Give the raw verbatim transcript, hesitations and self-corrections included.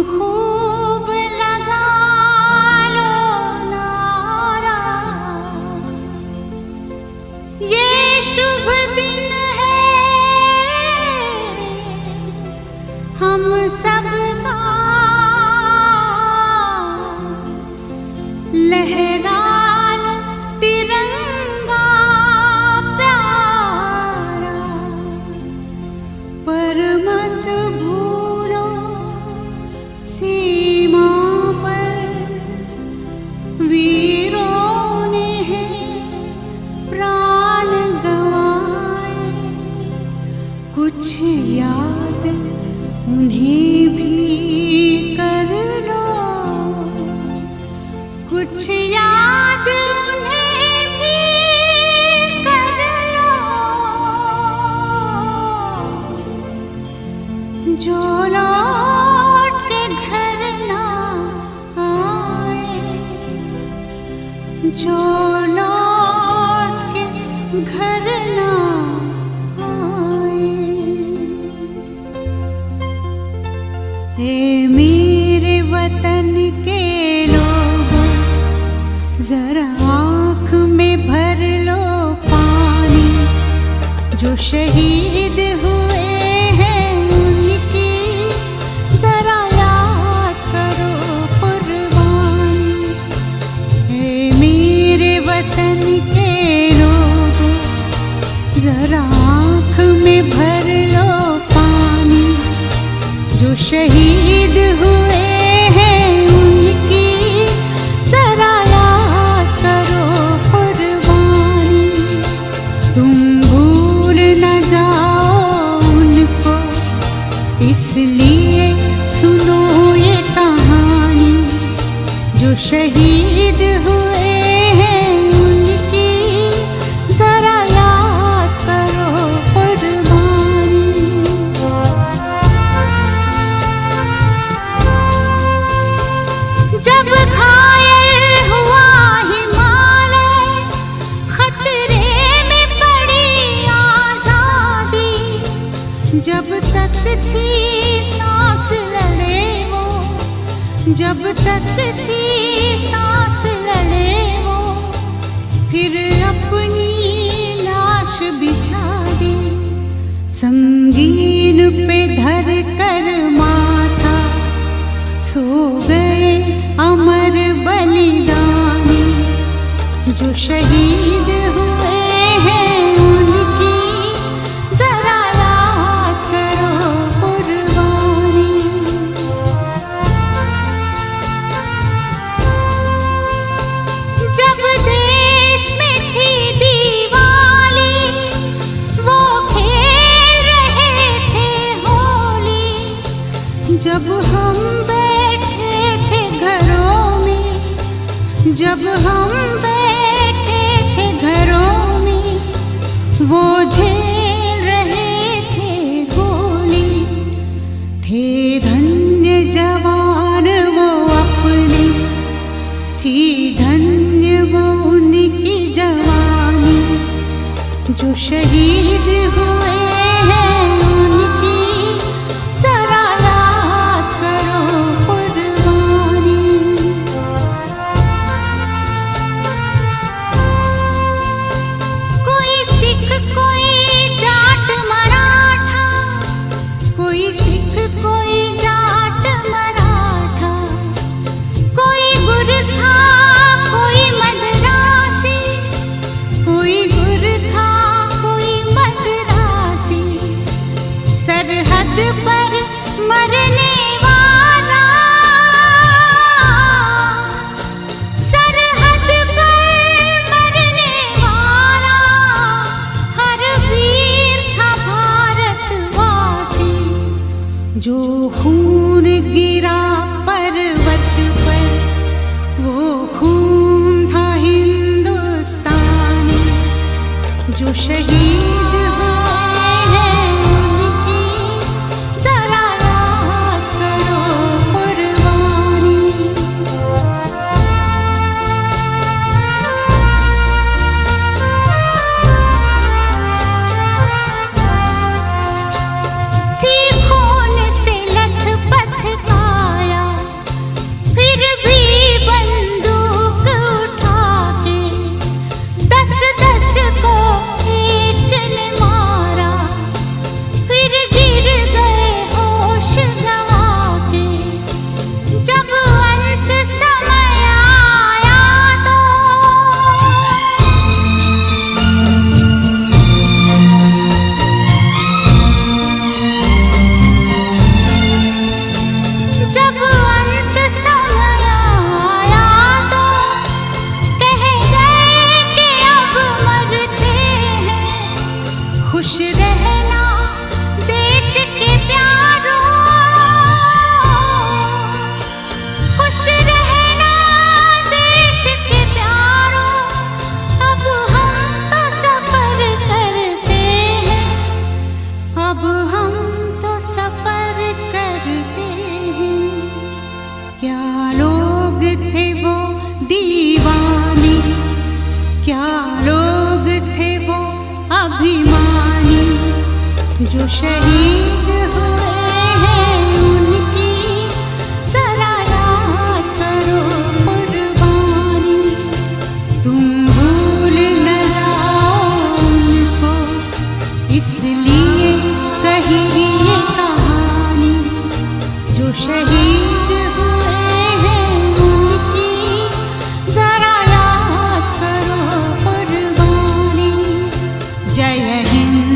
खूब लगा लो नारा, ये शुभ दिन है हम सबका, लहरा लो तिरंगा प्यारा, पर मत भूलो सीमा पर वीरों ने है प्राण गंवाए, कुछ याद उन्हें भी कर लो, कुछ याद उन्हें भी कर लो, जो लौट के घर ना आए, जो लौट के घर ना आए। ए मेरे वतन के लोगों, जरा आँख में भर लो पानी, जो शहीद हुए हैं उनकी जरा याद करो कुर्बानी। ए मेरे वतन के लोगों, जरा आँख में भर लो पानी, जो शहीद हुए हैं उनकी जरा याद करो कुर्बानी। तुम भूल न जाओ उनको, इसलिए सुनो ये कहानी, जो शहीद हुए हैं उनकी जरा याद करो कुर्बानी। जब घायल हुआ हिमालय, खतरे में पड़ी आजादी, जब तक थी सांस लड़े वो, जब तक थी सांस लड़े वो, फिर अपनी लाश बिछा दी, संगीन पे धर कर माथा, सो गए अमर बलिदानी, जो शहीद हुए हैं उनकी जरा याद करो कुर्बानी। जब देश में थी दिवाली, वो खेल रहे थे होली, जब हम बैठे थे घरों में, जब हम बैठे थे घरों में, वो झेल रहे थे गोली, थे धन्य जवान वो अपने, थी धन्य वो उनकी जवानी, जो शहीद हुए हैं उनकी जरा याद करो कुर्बानी। कोई सिख कोई जाट मराठा, कोई सिख कोई जाट मराठा, कोई गुरखा कोई मद्रासी, कोई गुरखा कोई मद्रासी, सरहद पर मरने वाला, सरहद पर मरने वाला, हर वीर था भारतवासी, जो खून गिरा पर्वत पर, वो खून था हिंदुस्तानी, जो शहीद हुए हैं उनकी जरा याद करो कुर्बानी। थी खून से लथपथ का थे वो दीवाने, क्या लोग थे वो अभिमानी, जो शहीद हुए हैं उनकी जरा याद करो कुर्बानी। तुम भूल न जाओ उनको, इसलिए कही ये कहानी, जो शहीद हुए हैं उनकी जरा याद करो कुर्बानी। जय हिंद।